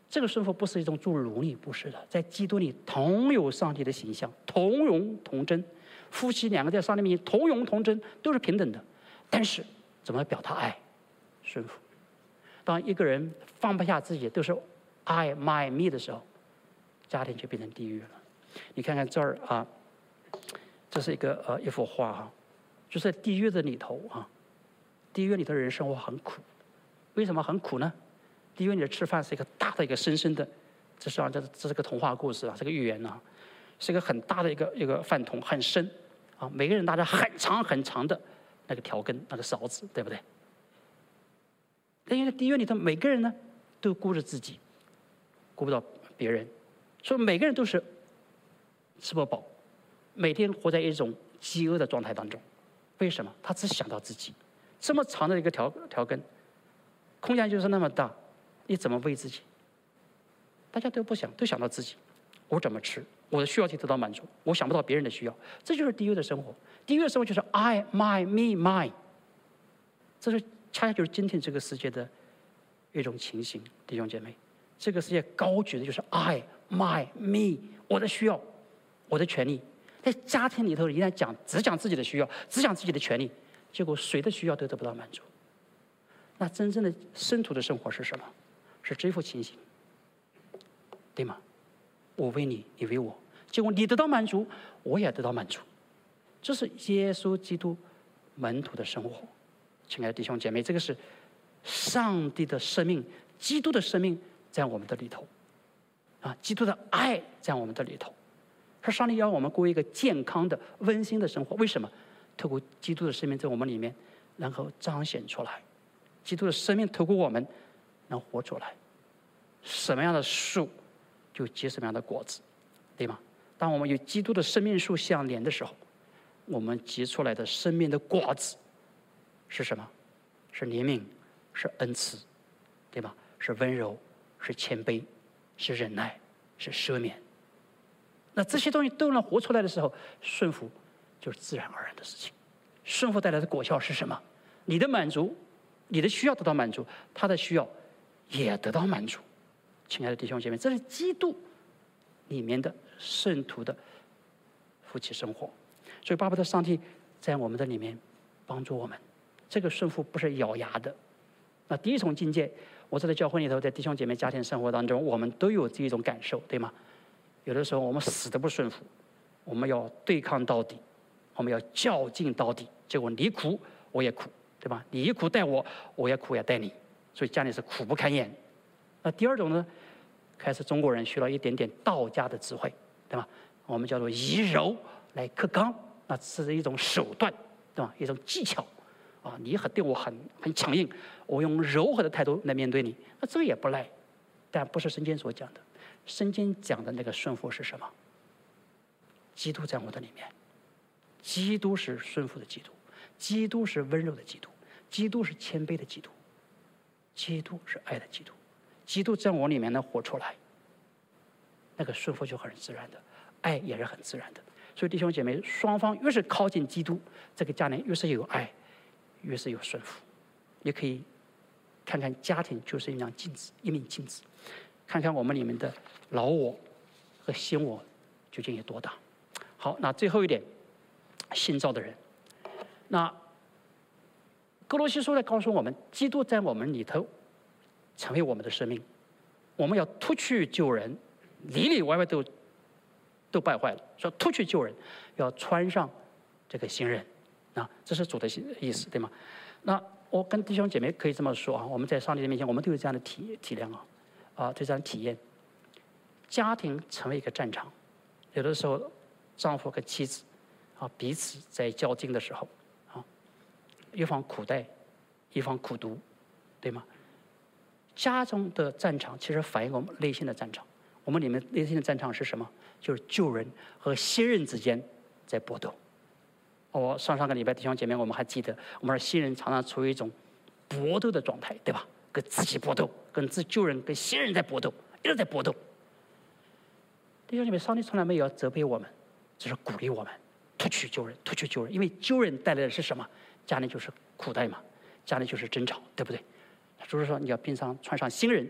这个顺服不是一种做奴隶，不是的，在基督里同有上帝的形象，同荣同真。夫妻两个在上帝面前同荣同真，都是平等的。但是怎么表达爱？顺服。当一个人放不下自己，都是 I my me 的时候，家庭就变成地狱了。你看看这儿啊，这是一个呃一幅画啊，就是在地狱的里头啊，地狱里头的人生活很苦。为什么很苦呢？地狱里的吃饭是一个大的一个深深的，这实际上这这是个童话故事啊，这个寓言啊，是一个很大的一个一个饭桶，很深啊，每个人拿着很长很长的那个条根那个勺子，对不对？因为地狱里头每个人呢都顾着自己，顾不到别人，所以每个人都是吃不饱，每天活在一种饥饿的状态当中。为什么？他只想到自己。这么长的一个条条根，空间就是那么大，你怎么喂自己？大家都不想，都想到自己，我怎么吃，我的需要就得到满足，我想不到别人的需要，这就是地狱的生活。地狱的生活就是 I my me mine， 这是恰恰就是今天这个世界的一种情形，弟兄姐妹，这个世界高举的就是 I my me， 我的需要，我的权利。在家庭里头，一旦讲只讲自己的需要，只讲自己的权利，结果谁的需要都得不到满足。那真正的圣徒的生活是什么？是这副情形，对吗？我为你，你为我，结果你得到满足，我也得到满足。这是耶稣基督门徒的生活。亲爱的弟兄姐妹，这个是上帝的生命，基督的生命在我们的里头啊，基督的爱在我们的里头。是上帝要我们过一个健康的、温馨的生活。为什么？透过基督的生命在我们里面能够彰显出来，基督的生命透过我们能活出来。什么样的树就结什么样的果子，对吗？当我们与基督的生命树相连的时候，我们结出来的生命的果子是什么？是怜悯，是恩慈，对吧？是温柔，是谦卑，是忍耐，是赦免。那这些东西都能活出来的时候，顺服就是自然而然的事情。顺服带来的果效是什么？你的满足，你的需要得到满足，他的需要也得到满足。亲爱的弟兄姐妹，这是基督里面的圣徒的夫妻生活。所以巴不得上帝在我们的里面帮助我们。这个顺服不是咬牙的。那第一重境界，我在教会里头，在弟兄姐妹家庭生活当中，我们都有这一种感受，对吗？有的时候我们死的不顺服，我们要对抗到底，我们要较劲到底，结果你苦我也苦，对吧？你一苦待我，我也苦也待你，所以家里是苦不堪言。那第二种呢，开始中国人学了一点点道家的智慧，对吧？我们叫做以柔来克刚，那是一种手段，对吧？一种技巧啊，你很对我很很强硬，我用柔和的态度来面对你，那这个也不赖，但不是圣经所讲的。圣经讲的那个顺服是什么？基督在我的里面，基督是顺服的基督，基督是温柔的基督，基督是谦卑的基督，基督是爱的基督，基督在我里面能活出来，那个顺服就很自然的，爱也是很自然的。所以弟兄姐妹，双方越是靠近基督，这个家庭越是有爱，越是有顺服。也可以看看家庭就是一辆镜子，一面镜子。看看我们里面的老我和新我究竟有多大。好，那最后一点，新造的人。那哥罗西书在告诉我们，基督在我们里头成为我们的生命，我们要脱去旧人，里里外外都都败坏了，说脱去旧人，要穿上这个新人啊，这是主的意思，对吗？那我跟弟兄姐妹可以这么说啊，我们在上帝的面前，我们都有这样的体体谅啊。啊，这样体验，家庭成为一个战场，有的时候，丈夫跟妻子，啊，彼此在较劲的时候，啊，一方苦待，一方苦读，对吗？家中的战场其实反映我们内心的战场。我们里面内心的战场是什么？就是旧人和新人之间在搏斗。我上上个礼拜弟兄姐妹，我们还记得，我们说新人常常处于一种搏斗的状态，对吧？跟自己搏斗，跟自旧人、跟新人在搏斗，一直在搏斗。弟兄姐妹，上帝从来没有要责备我们，只是鼓励我们脱去旧人，脱去旧人，因为旧人带来的是什么？家里就是苦待嘛，家里就是争吵，对不对？主是说你要并上穿上新人，然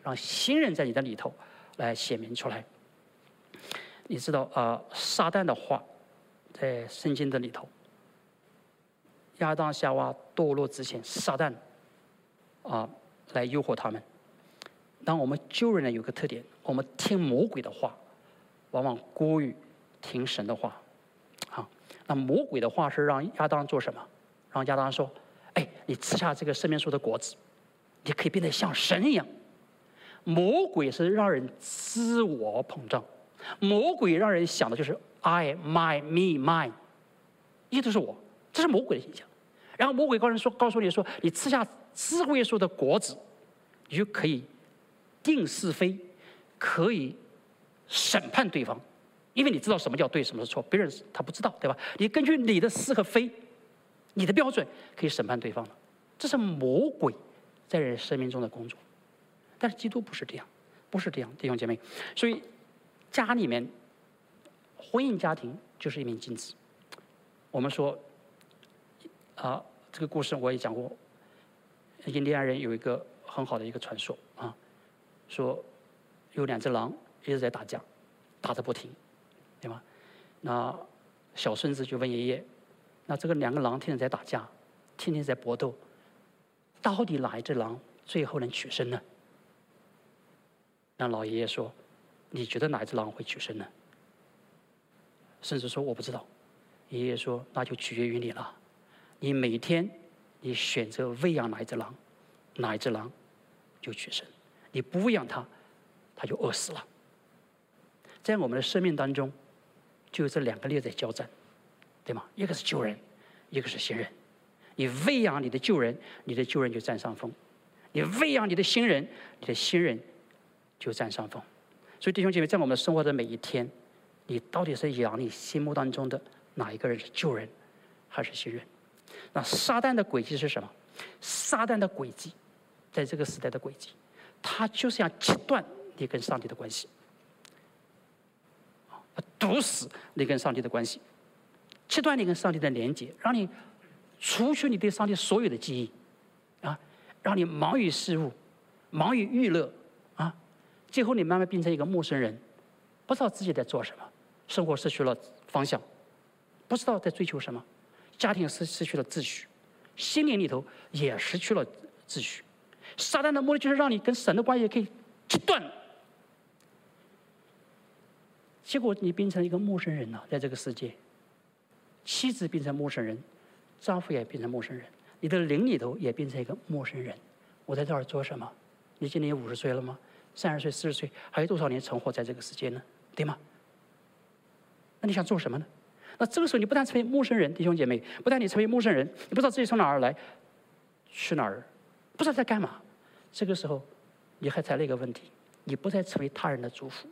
让新人在你的里头来显明出来。你知道啊、呃，撒旦的话在圣经的里头，亚当夏娃堕落之前，撒旦啊、呃、来诱惑他们。当我们救人呢，有个特点，我们听魔鬼的话，往往过于听神的话。啊，那魔鬼的话是让亚当做什么？让亚当说：“哎，你吃下这个生命树的果子，你可以变得像神一样。”魔鬼是让人自我膨胀，魔鬼让人想的就是 I, my, me, mine， 一切都是我，这是魔鬼的形象。然后魔鬼告诉说，告诉你说，你吃下智慧树的果子，你就可以定是非，可以审判对方，因为你知道什么叫对，什么是错，别人他不知道，对吧？你根据你的是和非，你的标准可以审判对方了。这是魔鬼在人生命中的工作。但是基督不是这样，不是这样，弟兄姐妹。所以家里面，婚姻家庭就是一面镜子。我们说，啊，这个故事我也讲过，印第安人有一个很好的一个传说啊，说有两只狼一直在打架，打得不停，对吗？那小孙子就问爷爷，那这个两个狼天天在打架，天天在搏斗，到底哪一只狼最后能取胜呢？那老爷爷说：“你觉得哪一只狼会取胜呢？”孙子说：“我不知道。”爷爷说：“那就取决于你了。你每天你选择喂养哪一只狼，哪一只狼就取胜。你不喂养它，它就饿死了。”在我们的生命当中，就有这两个列在交战，对吗？一个是旧人，一个是新人。你喂养你的旧人，你的旧人就占上风；你喂养你的新人，你的新人就占上风。所以弟兄姐妹，在我们生活的每一天，你到底是养你心目当中的哪一个人是旧人，还是新人？那撒旦的轨迹是什么？撒旦的轨迹，在这个时代的轨迹，他就是要切断你跟上帝的关系，堵死你跟上帝的关系，切断你跟上帝的连接，让你除去你对上帝所有的记忆，啊，让你忙于事物，忙于娱乐，啊，最后你慢慢变成一个陌生人，不知道自己在做什么，生活失去了方向，不知道在追求什么，家庭失失去了秩序，心灵里头也失去了秩序。撒旦的目的就是让你跟神的关系可以切断，结果你变成一个陌生人了，在这个世界，妻子变成陌生人，丈夫也变成陌生人，你的灵里头也变成一个陌生人。我在这儿做什么？你今年五十岁了吗？三十岁、四十岁，还有多少年存活在这个世界呢？对吗？那你想做什么呢？那这个时候，你不但成为陌生人，弟兄姐妹，不但你成为陌生人，你不知道自己从哪儿来，去哪儿，不知道在干嘛。这个时候，你还踩了一个问题，你不再成为他人的祝福，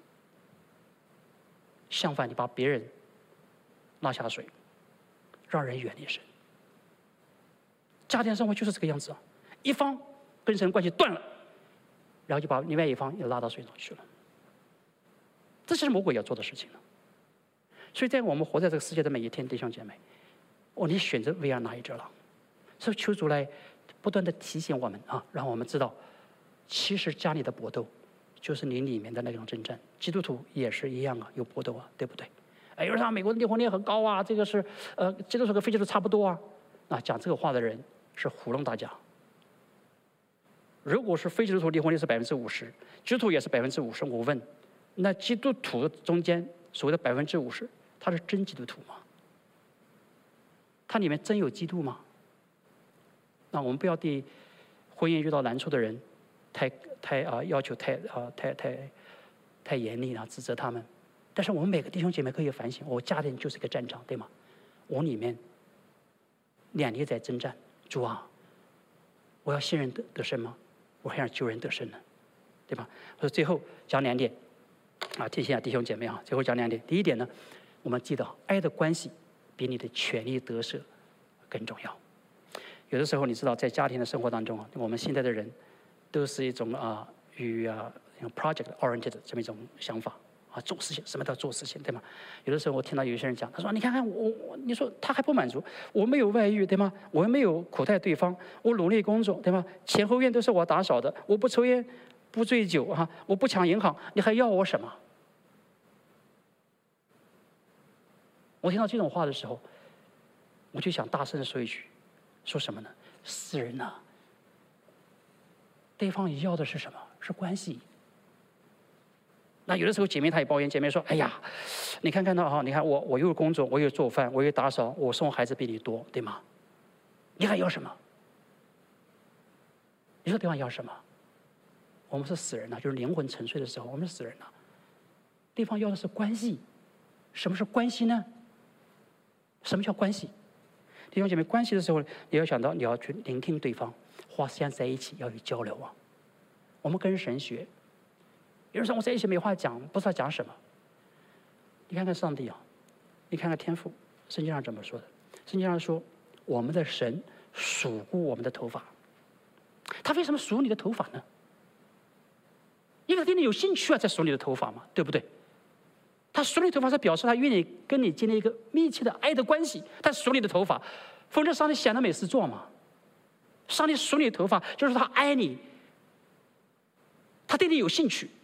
相反，你把别人拉下水，让人远离神。家庭生活就是这个样子啊，一方跟神关系断了，然后就把另外一方也拉到水上去了。这就是魔鬼要做的事情了。所以在我们活在这个世界的每一天，弟兄姐妹，哦，你选择喂养哪一只狼？所以求主来不断的提醒我们啊，让我们知道，其实家里的搏斗就是你里面的那种征战。基督徒也是一样啊，有搏斗啊，对不对？哎，有人说美国的离婚率很高啊，这个是呃，基督徒跟非基督徒差不多啊。啊，讲这个话的人是糊弄大家。如果是非基督徒离婚率是百分之五十，基督徒也是百分之五十，我问，那基督徒中间所谓的百分之五十，他是真基督徒吗？他里面真有基督吗？那我们不要对婚姻遇到难处的人太太啊、呃、要求太啊、呃、太太太严厉了，指责他们。但是我们每个弟兄姐妹可以反省，我家庭就是一个战场，对吗？我里面两力在征战，主啊，我要信任得得胜吗？我还想救人得胜呢，对吧？所以最后讲两点啊，提醒下弟兄姐妹啊，最后讲两点。第一点呢，我们记得爱的关系比你的权力得失更重要。有的时候你知道，在家庭的生活当中啊，我们现在的人都是一种啊与啊 project oriented 这么一种想法啊，做事情什么都要做事情，对吗？有的时候我听到有一些人讲，他说：“你看看我，我你说他还不满足，我没有外遇，对吗？我没有苦待对方，我努力工作，对吗？前后院都是我打扫的，我不抽烟， 不醉酒啊，我不抢银行，你还要我什么？我听到这种话的时候，我就想大声的说一句，说什么呢？死人呐！对方要的是什么？是关系。那有的时候姐妹她也抱怨，姐妹说：“哎呀，你看看到哈，你看我我又工作，我又做饭，我又打扫，我送孩子比你多，对吗？你还要什么？你说对方要什么？我们是死人呐，就是灵魂沉睡的时候，我们是死人呐。对方要的是关系。什么是关系呢？什么叫关系？弟兄姐妹，关系的时候，你要想到你要去聆听对方，花时间在一起，要有交流啊。我们跟神学。有人说我在一起没话讲，不知道讲什么。你看看上帝啊，你看看天父，圣经上怎么说的？圣经上说，我们的神数过我们的头发。他为什么数你的头发呢？因为他对你有兴趣啊，在数你的头发嘛，对不对？他数你的头发是表示他愿意跟你建立一个密切的爱的关系。他数你的头发，否则上帝闲的没事做嘛。上帝数你的头发，就是他爱你，他对你有兴趣。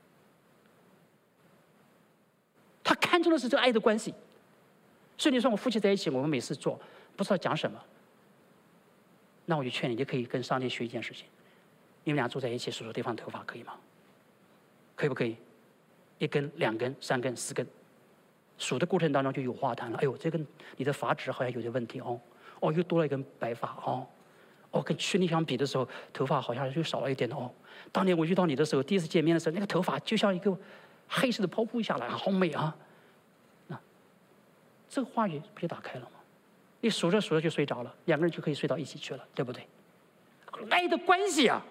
他看重的是这个爱的关系，所以你说我夫妻在一起，我们没事做，不知道讲什么，那我就劝你，你可以跟上帝学一件事情，你们俩坐在一起数数对方头发，可以吗？可以不可以？一根、两根、三根、四根，数的过程当中就有话谈了。哎呦，这根你的发质好像有点问题哦，哦，又多了一根白发哦，哦，跟去年相比的时候，头发好像又少了一点哦。当年我遇到你的时候，第一次见面的时候，那个头发就像一个黑色的泡沫下来，好美啊！那这个话语不就打开了吗？你数着数着就睡着了，两个人就可以睡到一起去了，对不对？爱的关系啊，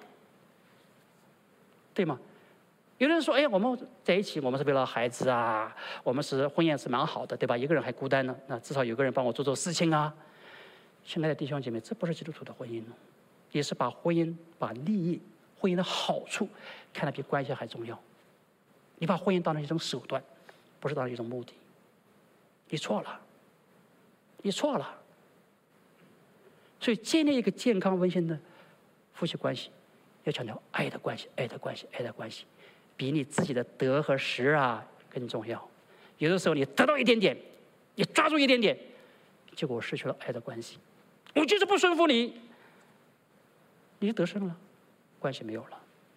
对吗？有人说：“哎，我们在一起，我们是为了孩子啊，我们是婚姻是蛮好的，对吧？一个人还孤单呢，那至少有个人帮我做做事情啊。”亲爱的弟兄姐妹，这不是基督徒的婚姻，也是把婚姻、把利益、婚姻的好处看得比关系还重要。你把婚姻当成一种手段，不是当成一种目的。你错了，你错了。所以建立一个健康温馨的夫妻关系，要强调爱的关系，爱的关系，爱的关系，比你自己的得和失啊更重要。有的时候你得到一点点，你抓住一点点，结果失去了爱的关系。我就是不顺服你，你就得胜了，关系没有了。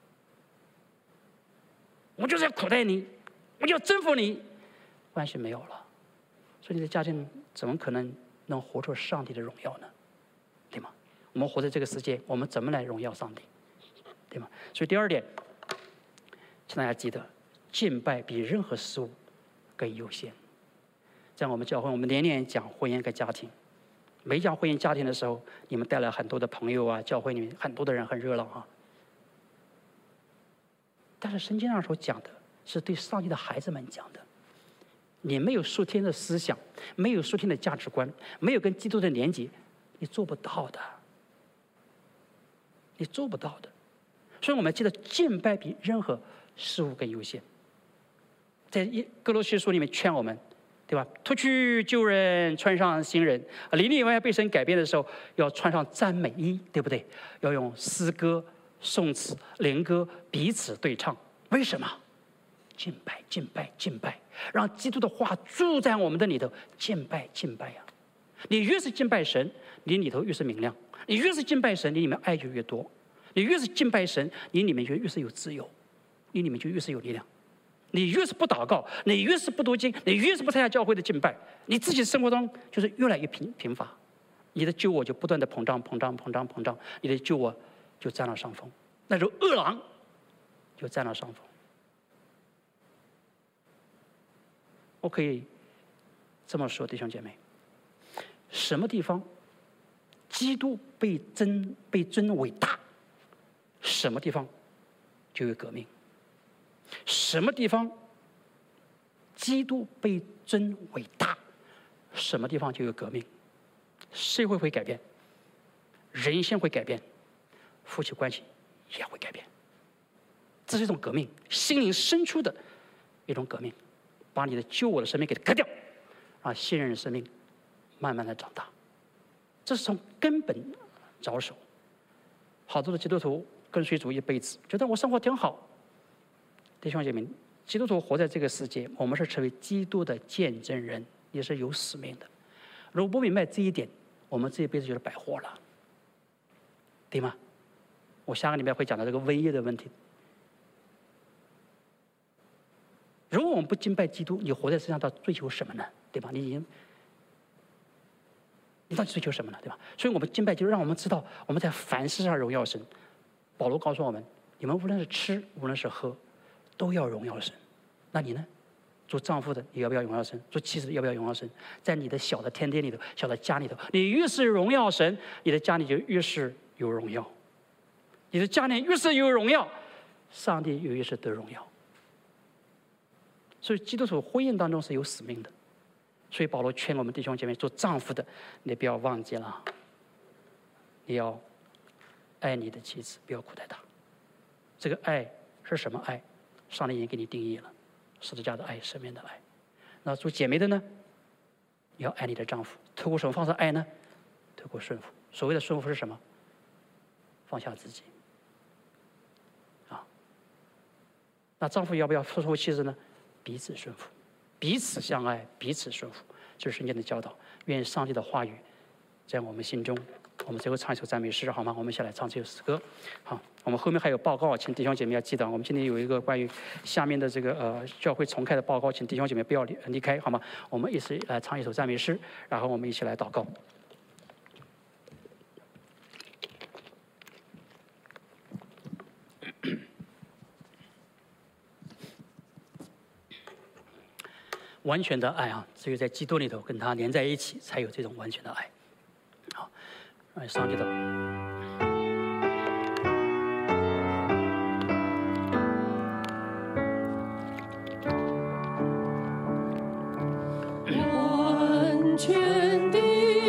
我就是要苦待你，我就要征服你，关系没有了。所以你的家庭怎么可能能活出上帝的荣耀呢？对吗？我们活在这个世界，我们怎么来荣耀上帝？对吗？所以第二点，请大家记得，敬拜比任何事物更优先。在我们教会，我们年年讲婚姻跟家庭，每讲婚姻家庭的时候，你们带来很多的朋友啊，教会里面很多的人很热闹啊。但是圣经上所讲的是对上帝的孩子们讲的。你没有属天的思想，没有属天的价值观，没有跟基督的连结，你做不到的。你做不到的。所以我们记得敬拜比任何事物更优先。在哥罗西书里面劝我们，对吧？脱去旧人，穿上新人。里里外外被神改变的时候，要穿上赞美衣，对不对？要用诗歌、颂词、灵歌彼此对唱。为什么？敬拜，敬拜，敬拜，让基督的话住在我们的里头。敬拜，敬拜呀！你越是敬拜神，你里头越是明亮；你越是敬拜神，你里面爱就越多；你越是敬拜神，你里面就越是有自由，你里面就越是有力量。你越是不祷告，你越是不读经，你越是不参加教会的敬拜，你自己生活中就是越来越贫贫乏，你的旧我就不断的膨胀、膨胀、膨胀、膨胀，你的旧我就占了上风，那种恶狼就占了上风。我可以这么说，弟兄姐妹，什么地方基督被尊被尊为大，什么地方就有革命；什么地方基督被尊为大，什么地方就有革命。社会会改变，人性会改变，夫妻关系也会改变。这是一种革命，心灵深处的一种革命。把你的旧我的生命给割掉，让新人的生命慢慢的长大，这是从根本着手。好多的基督徒跟随主一辈子，觉得我生活挺好。弟兄姐妹，基督徒活在这个世界，我们是成为基督的见证人，也是有使命的。如果不明白这一点，我们这一辈子就是白活了，对吗？我下个礼拜会讲到这个瘟疫的问题。如果我们不敬拜基督，你活在世上到底追求什么呢？对吧？你已经，你到底追求什么呢？对吧？所以我们敬拜就让我们知道我们在凡事上荣耀神。保罗告诉我们，你们无论是吃，无论是喝，都要荣耀神。那你呢？做丈夫的，你要不要荣耀神？做妻子的，要不要荣耀神？在你的小的天地里头，小的家里头，你越是荣耀神，你的家里就越是有荣耀。你的家里越是有荣耀，上帝也越是得荣耀。所以基督徒婚姻当中是有使命的。所以保罗劝我们弟兄姐妹，做丈夫的，你不要忘记了，你要爱你的妻子，不要苦待她。这个爱是什么爱？上帝已经给你定义了，十字架的爱，生命的爱。那做姐妹的呢，你要爱你的丈夫，透过什么方式爱呢？透过顺服。所谓的顺服是什么？放下自己。啊，那丈夫要不要顺服妻子呢？彼此顺服，彼此相爱，彼此顺服，这是圣经的教导。愿上帝的话语在我们心中。我们最后唱一首赞美诗，好吗？我们一起来唱这首诗歌。好，我们后面还有报告，请弟兄姐妹要记得。我们今天有一个关于下面的这个呃教会重开的报告，请弟兄姐妹不要离离开，好吗？我们一起来唱一首赞美诗，然后我们一起来祷告。完全的爱啊，只有在基督里头跟他连在一起，才有这种完全的爱。好，让上帝的。 完全的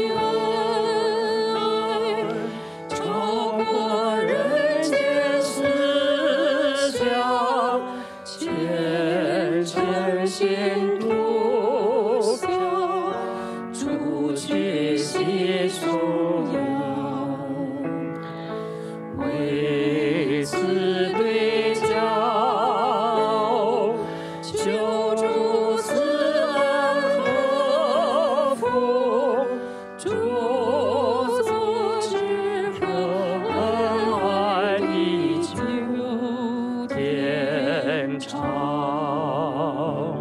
爱，超过人间思想，虔诚心度向，除去心属阳，为此对骄傲，求主赐恩和福，主所知和恩爱的久天长。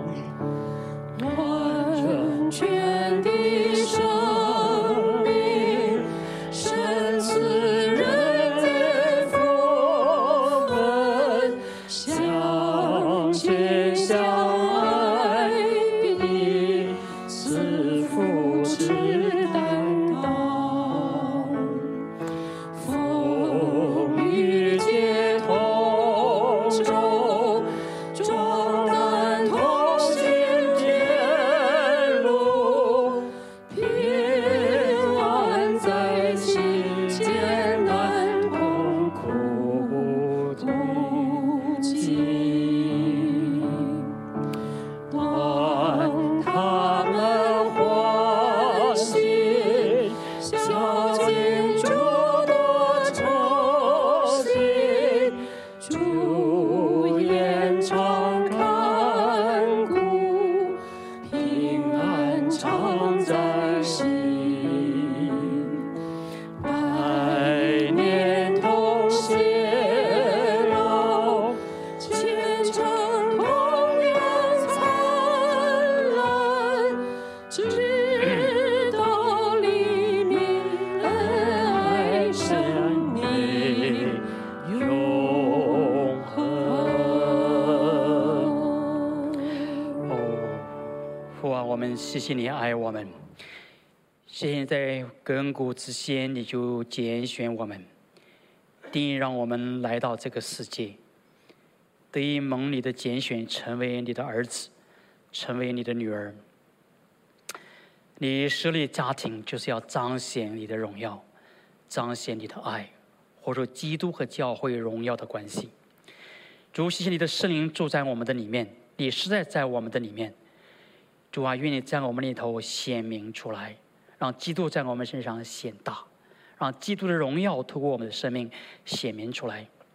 完全的生命，神赐人间福分，相亲相爱，彼此扶持担当，风雨皆同舟，壮胆同行天路，平安在心，艰难共苦途经，愿他们欢喜，孝敬主的诚心，主言常看顾，平安常在心，百年同偕老，前程同样灿烂，直到黎明，恩爱生命永恒。 哦，父啊，我们谢谢你爱我们，谢谢你在亘古之先你就拣选我们，定义让我们来到这个世界，得以蒙你的拣选，成为你的儿子，成为你的女儿。你设立家庭就是要彰显你的荣耀，彰显你的爱，活出基督和教会荣耀的关系。主，谢谢你的圣灵住在我们的里面，你实在在我们的里面。主啊，愿你在我们里头显明出来，让基督在我们身上显大，让基督的荣耀透过我们的生命显明出来。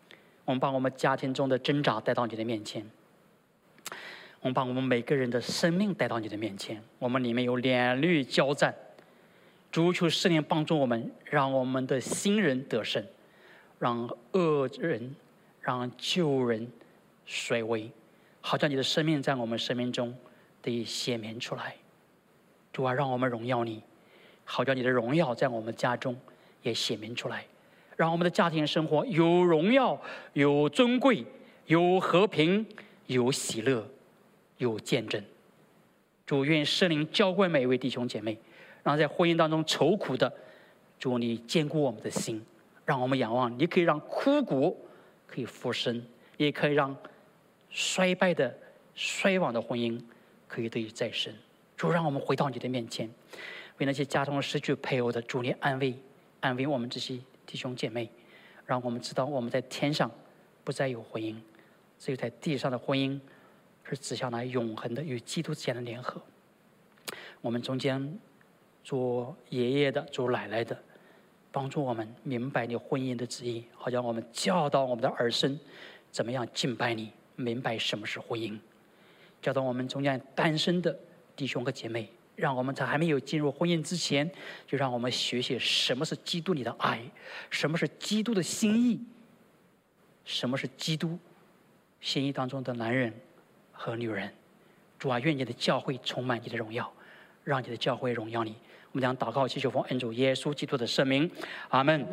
我们把我们家庭中的挣扎带到你的面前，我们把我们每个人的生命带到你的面前，我们里面有两律交战。主，求圣灵帮助我们，让我们的新人得胜，让恶人、让旧人衰微，好像你的生命在我们生命中得以显明出来。主啊，让我们荣耀你，好像你的荣耀在我们家中也显明出来，让我们的家庭生活有荣耀、有尊贵、有和平、有喜乐、有见证。主，愿圣灵浇灌每一位弟兄姐妹，让在婚姻当中愁苦的，主你坚固我们的心，让我们仰望你，可以让枯骨可以复生，也可以让衰败的、衰亡的婚姻可以得以再生。主，让我们回到你的面前，为那些家中失去配偶的，主你安慰安慰我们这些弟兄姐妹，让我们知道我们在天上不再有婚姻，只有在地上的婚姻是指向那永恒的与基督之间的联合。我们中间做爷爷的、做奶奶的，帮助我们明白你婚姻的旨意，好像我们教导我们的儿孙怎么样敬拜你，明白什么是婚姻。教导我们中间单身的弟兄和姐妹，让我们在还没有进入婚姻之前，就让我们学习什么是基督里的爱，什么是基督的心意，什么是基督心意当中的男人和女人。主啊，愿你的教会充满你的荣耀，让你的教会荣耀你。我们将祷告祈求奉恩主耶稣基督的圣名，阿门。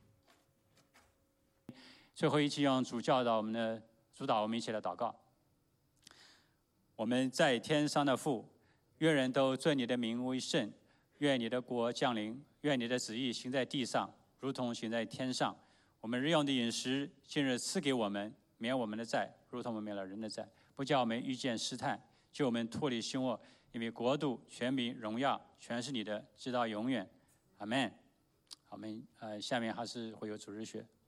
最后一期用主教导我们的主导，我们一起来祷告。我们在天上的父，愿人都尊你的名为圣，愿你的国降临，愿你的旨意行在地上，如同行在天上。我们日用的饮食，今日赐给我们，免我们的债，如同我们免了人的债，不叫我们遇见试探，救我们脱离凶恶。因为国度、权柄、荣耀，全是你的，直到永远。阿们。我们呃，下面还是会有主日学。